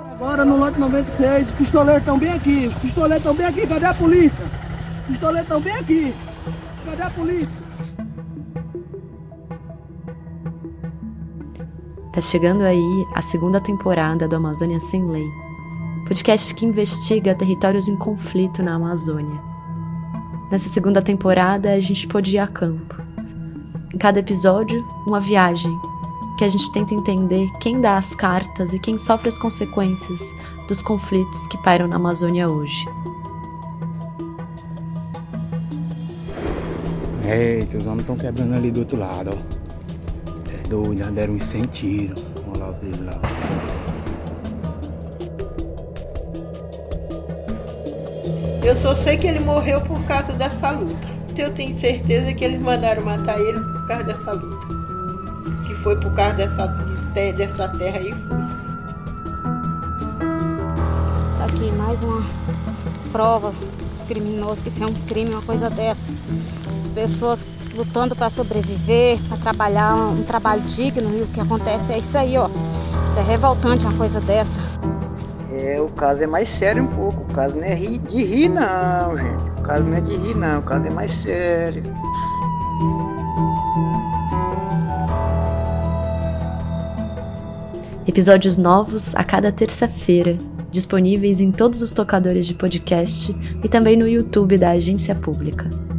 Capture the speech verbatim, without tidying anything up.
Agora no lote noventa e seis, os pistoleiros estão bem aqui, os pistoleiros estão bem aqui, cadê a polícia? Os pistoleiros estão bem aqui, cadê a polícia? Tá chegando aí a segunda temporada do Amazônia Sem Lei, podcast que investiga territórios em conflito na Amazônia. Nessa segunda temporada, a gente pôde ir a campo. Em cada episódio, uma viagem, que a gente tenta entender quem dá as cartas e quem sofre as consequências dos conflitos que pairam na Amazônia hoje. Eita, os homens estão quebrando ali do outro lado, ó. É doido, já deram uns cem tiros. Vamos lá, vocês lá. Eu só sei que ele morreu por causa dessa luta. Eu tenho certeza que eles mandaram matar ele por causa dessa luta. Que foi por causa dessa, de, dessa terra aí. Tá aqui mais uma prova dos criminosos, que isso é um crime, uma coisa dessa. As pessoas lutando para sobreviver, para trabalhar um, um trabalho digno, e o que acontece é isso aí, ó. Isso é revoltante, uma coisa dessa. É, o caso é mais sério um pouco, o caso não é ri, de rir não, gente. O caso não é de rir não, o caso é mais sério. Episódios novos a cada terça-feira, disponíveis em todos os tocadores de podcast e também no YouTube da Agência Pública.